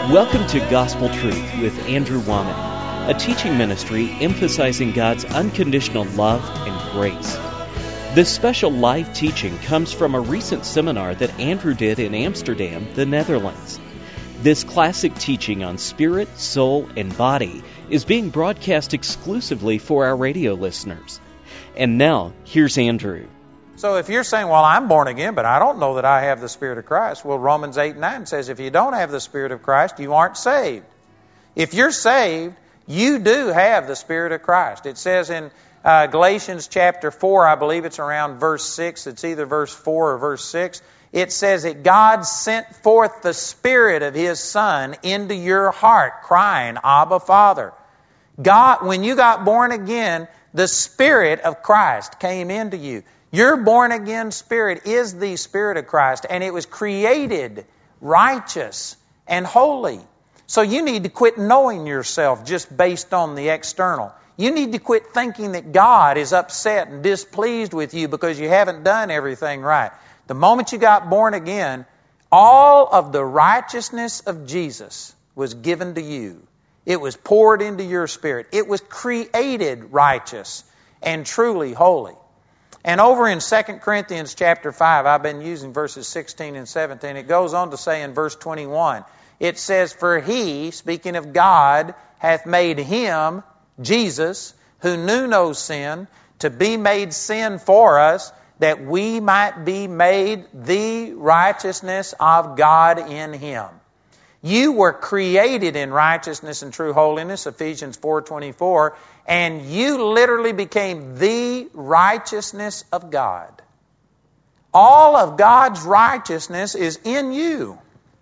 Welcome to Gospel Truth with Andrew Wommack, a teaching ministry emphasizing God's unconditional love and grace. This special live teaching comes from a recent seminar that Andrew did in Amsterdam, the Netherlands. This classic teaching on spirit, soul, and body is being broadcast exclusively for our radio listeners. And now, here's Andrew. So if you're saying, well, I'm born again, but I don't know that I have the Spirit of Christ. Well, Romans 8:9 says if you don't have the Spirit of Christ, you aren't saved. If you're saved, you do have the Spirit of Christ. It says in Galatians chapter 4, I believe it's around verse 6, it's either verse 4 or verse 6, it says that God sent forth the Spirit of His Son into your heart, crying, Abba, Father. God, when you got born again, the Spirit of Christ came into you. Your born-again spirit is the Spirit of Christ, and it was created righteous and holy. So you need to quit knowing yourself just based on the external. You need to quit thinking that God is upset and displeased with you because you haven't done everything right. The moment you got born again, all of the righteousness of Jesus was given to you. It was poured into your spirit. It was created righteous and truly holy. And over in 2 Corinthians chapter 5, I've been using verses 16 and 17. It goes on to say in verse 21, it says, For He, speaking of God, hath made Him, Jesus, who knew no sin, to be made sin for us, that we might be made the righteousness of God in Him. You were created in righteousness and true holiness, Ephesians 4:24, and you literally became the righteousness of God. All of God's righteousness is in you.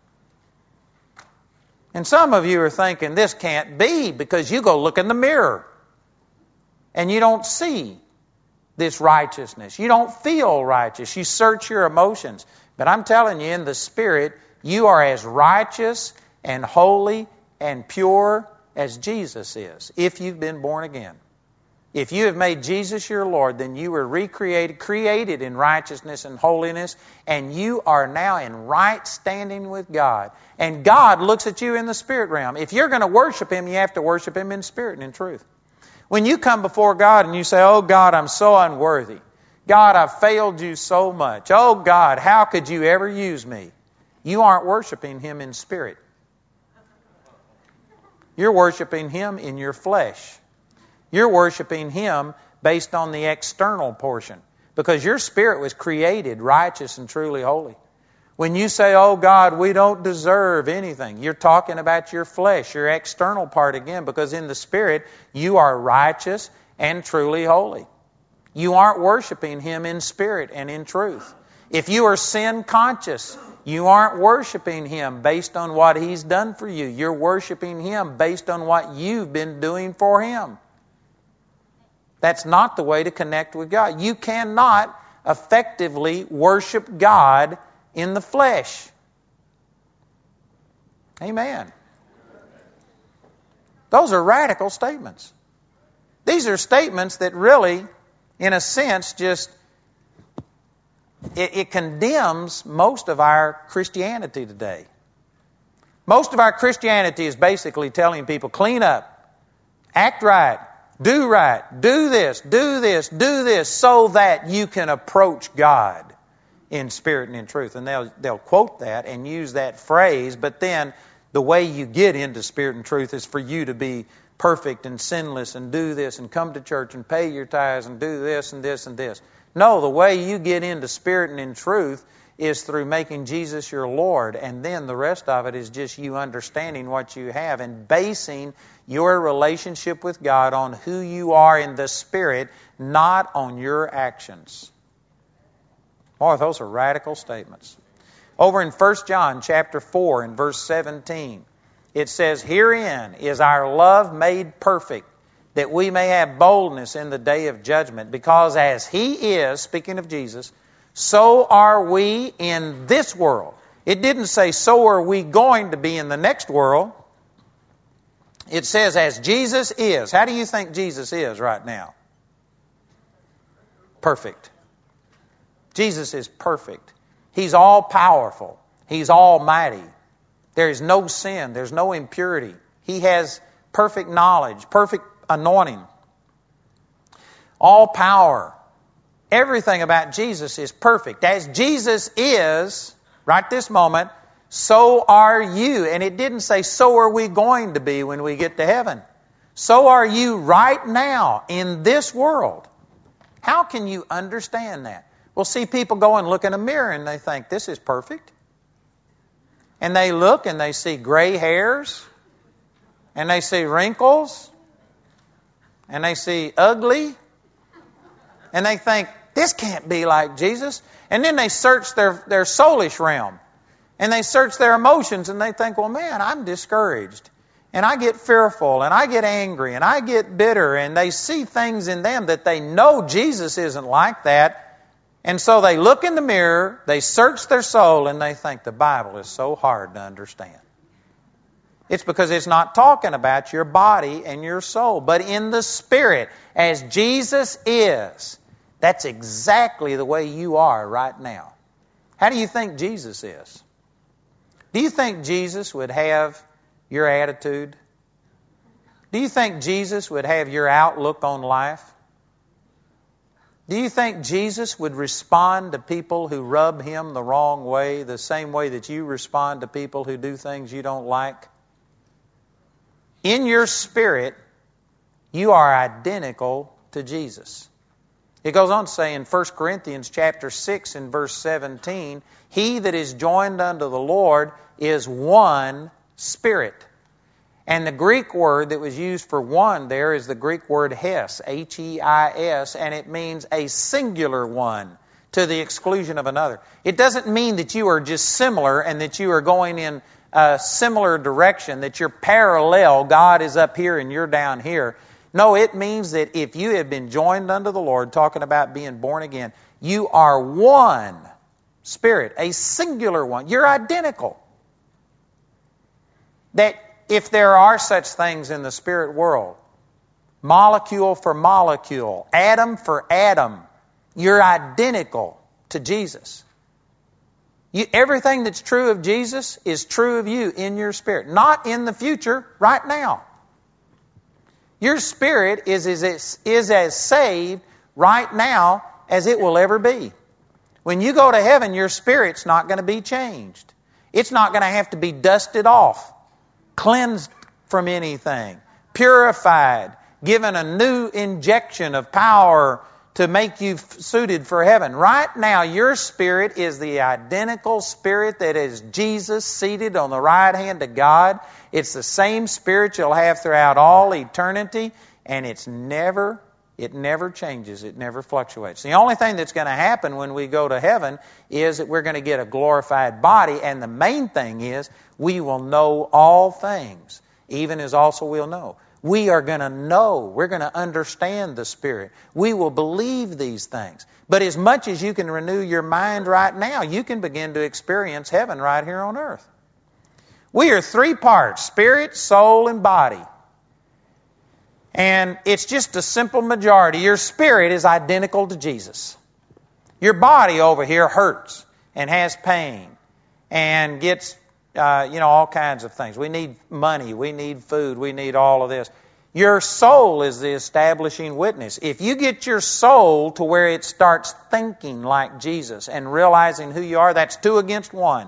And some of you are thinking, this can't be, because you go look in the mirror and you don't see this righteousness. You don't feel righteous. You search your emotions. But I'm telling you, in the Spirit, you are as righteous and holy and pure as Jesus is, if you've been born again. If you have made Jesus your Lord, then you were created in righteousness and holiness, and you are now in right standing with God. And God looks at you in the spirit realm. If you're going to worship Him, you have to worship Him in spirit and in truth. When you come before God and you say, oh God, I'm so unworthy. God, I've failed you so much. Oh God, how could you ever use me? You aren't worshiping Him in spirit. You're worshiping Him in your flesh. You're worshiping Him based on the external portion, because your spirit was created righteous and truly holy. When you say, oh God, we don't deserve anything, you're talking about your flesh, your external part again, because in the Spirit you are righteous and truly holy. You aren't worshiping Him in spirit and in truth. If you are sin conscious, you aren't worshiping Him based on what He's done for you. You're worshiping Him based on what you've been doing for Him. That's not the way to connect with God. You cannot effectively worship God in the flesh. Amen. Those are radical statements. These are statements that really, in a sense, just it condemns most of our Christianity today. Most of our Christianity is basically telling people, clean up, act right, do this, do this, do this, so that you can approach God in spirit and in truth. And they'll quote that and use that phrase, but then the way you get into spirit and truth is for you to be perfect and sinless and do this and come to church and pay your tithes and do this and this and this. No, the way you get into spirit and in truth is through making Jesus your Lord, and then the rest of it is just you understanding what you have and basing your relationship with God on who you are in the Spirit, not on your actions. Boy, those are radical statements. Over in 1 John chapter 4 and verse 17, it says, Herein is our love made perfect, that we may have boldness in the day of judgment, because as He is, speaking of Jesus, so are we in this world. It didn't say, so are we going to be in the next world. It says, as Jesus is. How do you think Jesus is right now? Perfect. Jesus is perfect. He's all powerful. He's almighty. There is no sin. There's no impurity. He has perfect knowledge, perfect anointing, all power. Everything about Jesus is perfect. As Jesus is, right this moment, so are you. And it didn't say, so are we going to be when we get to heaven. So are you right now in this world. How can you understand that? Well, see, people go and look in a mirror and they think, this is perfect. And they look and they see gray hairs. And they see wrinkles. And they see ugly. And they think, this can't be like Jesus. And then they search their soulish realm. And they search their emotions and they think, well, man, I'm discouraged. And I get fearful and I get angry and I get bitter. And they see things in them that they know Jesus isn't like that. And so they look in the mirror, they search their soul, and they think the Bible is so hard to understand. It's because it's not talking about your body and your soul, but in the Spirit, as Jesus is. That's exactly the way you are right now. How do you think Jesus is? Do you think Jesus would have your attitude? Do you think Jesus would have your outlook on life? Do you think Jesus would respond to people who rub Him the wrong way, the same way that you respond to people who do things you don't like? In your spirit, you are identical to Jesus. It goes on to say in 1 Corinthians chapter 6 and verse 17, he that is joined unto the Lord is one spirit. And the Greek word that was used for one there is the Greek word hes, H-E-I-S, and it means a singular one to the exclusion of another. It doesn't mean that you are just similar and that you are going in a similar direction, that you're parallel, God is up here and you're down here. No, it means that if you have been joined unto the Lord, talking about being born again, you are one spirit, a singular one. You're identical. That if there are such things in the spirit world, molecule for molecule, atom for atom, you're identical to Jesus. Everything that's true of Jesus is true of you in your spirit. Not in the future, right now. Your spirit is as saved right now as it will ever be. When you go to heaven, your spirit's not going to be changed. It's not going to have to be dusted off, cleansed from anything, purified, given a new injection of power to make you suited for heaven. Right now, your spirit is the identical spirit that is Jesus seated on the right hand of God. It's the same spirit you'll have throughout all eternity, and it never changes. It never fluctuates. The only thing that's going to happen when we go to heaven is that we're going to get a glorified body, and the main thing is we will know all things, even as also we'll know. We are going to know. We're going to understand the Spirit. We will believe these things. But as much as you can renew your mind right now, you can begin to experience heaven right here on earth. We are three parts: spirit, soul, and body. And it's just a simple majority. Your spirit is identical to Jesus. Your body over here hurts and has pain and gets all kinds of things. We need money. We need food. We need all of this. Your soul is the establishing witness. If you get your soul to where it starts thinking like Jesus and realizing who you are, that's 2 against 1.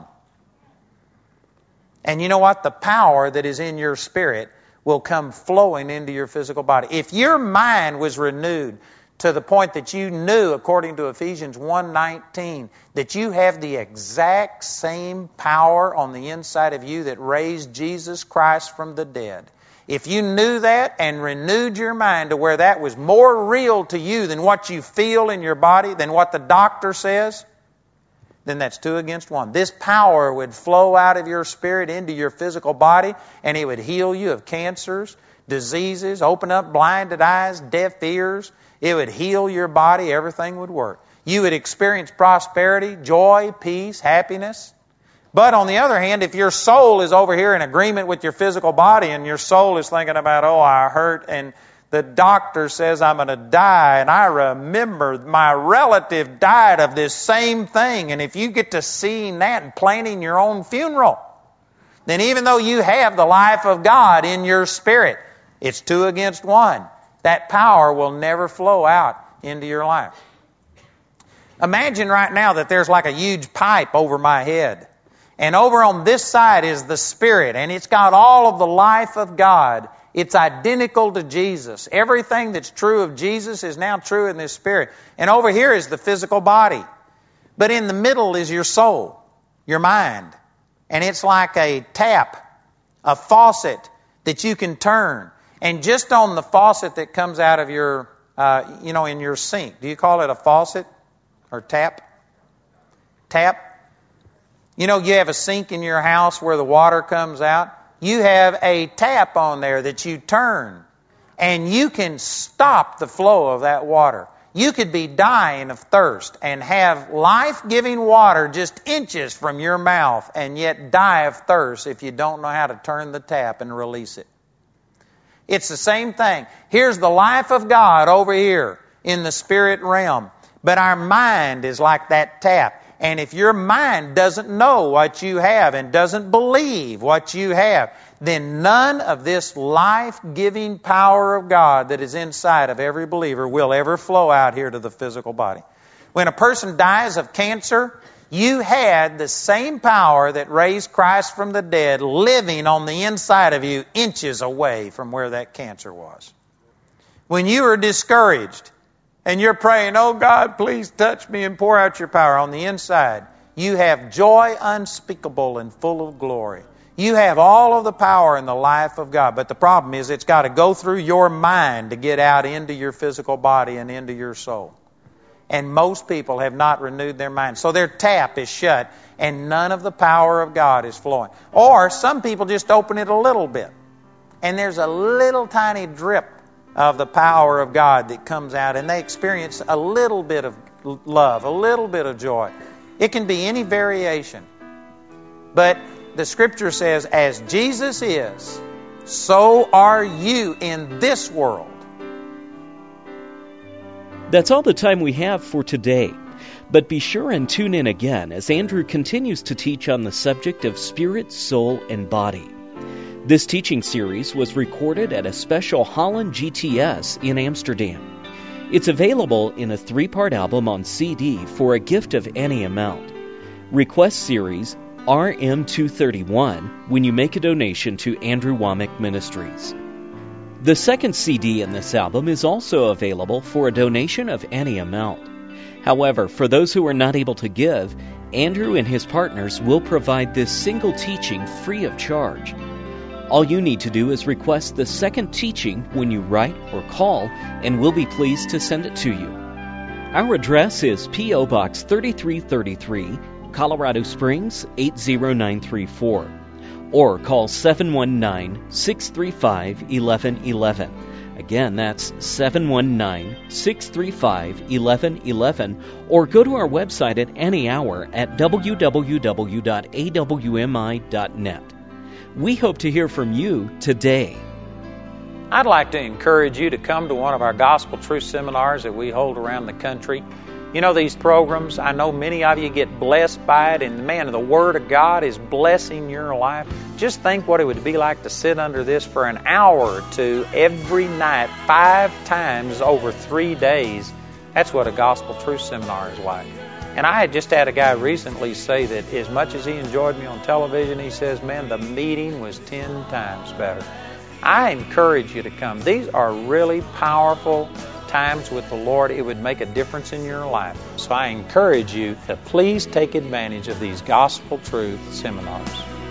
And you know what? The power that is in your spirit will come flowing into your physical body. If your mind was renewed to the point that you knew, according to Ephesians 1:19, that you have the exact same power on the inside of you that raised Jesus Christ from the dead. If you knew that and renewed your mind to where that was more real to you than what you feel in your body, than what the doctor says, then that's 2 against 1. This power would flow out of your spirit into your physical body, and it would heal you of cancers, diseases, open up blinded eyes, deaf ears. It would heal your body. Everything would work. You would experience prosperity, joy, peace, happiness. But on the other hand, if your soul is over here in agreement with your physical body and your soul is thinking about, oh, I hurt and the doctor says I'm going to die, and I remember my relative died of this same thing, and if you get to seeing that and planning your own funeral, then even though you have the life of God in your spirit, it's 2 against 1. That power will never flow out into your life. Imagine right now that there's like a huge pipe over my head. And over on this side is the Spirit, and it's got all of the life of God. It's identical to Jesus. Everything that's true of Jesus is now true in this Spirit. And over here is the physical body. But in the middle is your soul, your mind. And it's like a tap, a faucet that you can turn. And just on the faucet that comes out of your, in your sink. Do you call it a faucet or tap? Tap. You know, you have a sink in your house where the water comes out. You have a tap on there that you turn, and you can stop the flow of that water. You could be dying of thirst and have life-giving water just inches from your mouth and yet die of thirst if you don't know how to turn the tap and release it. It's the same thing. Here's the life of God over here in the spirit realm, but our mind is like that tap. And if your mind doesn't know what you have and doesn't believe what you have, then none of this life-giving power of God that is inside of every believer will ever flow out here to the physical body. When a person dies of cancer, you had the same power that raised Christ from the dead living on the inside of you inches away from where that cancer was. When you are discouraged, and you're praying, oh God, please touch me and pour out your power on the inside, you have joy unspeakable and full of glory. You have all of the power in the life of God. But the problem is it's got to go through your mind to get out into your physical body and into your soul. And most people have not renewed their mind. So their tap is shut and none of the power of God is flowing. Or some people just open it a little bit. And there's a little tiny drip of the power of God that comes out, and they experience a little bit of love, a little bit of joy. It can be any variation. But the Scripture says, as Jesus is, so are you in this world. That's all the time we have for today. But be sure and tune in again as Andrew continues to teach on the subject of spirit, soul, and body. This teaching series was recorded at a special Holland GTS in Amsterdam. It's available in a 3-part album on CD for a gift of any amount. Request series RM231 when you make a donation to Andrew Wommack Ministries. The second CD in this album is also available for a donation of any amount. However, for those who are not able to give, Andrew and his partners will provide this single teaching free of charge. All you need to do is request the second teaching when you write or call, and we'll be pleased to send it to you. Our address is P.O. Box 3333, Colorado Springs 80934, or call 719-635-1111. Again, that's 719-635-1111, or go to our website at any hour at www.awmi.net. We hope to hear from you today. I'd like to encourage you to come to one of our Gospel Truth seminars that we hold around the country. You know, these programs, I know many of you get blessed by it, and man, the Word of God is blessing your life. Just think what it would be like to sit under this for an hour or two every night, 5 times over 3 days. That's what a Gospel Truth seminar is like. And I had just had a guy recently say that as much as he enjoyed me on television, he says, man, the meeting was 10 times better. I encourage you to come. These are really powerful times with the Lord. It would make a difference in your life. So I encourage you to please take advantage of these Gospel Truth seminars.